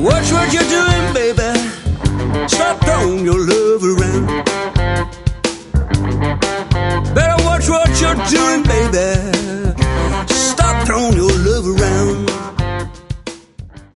Watch what you're doing, baby. Stop throwing your love around. Better watch what you're doing, baby.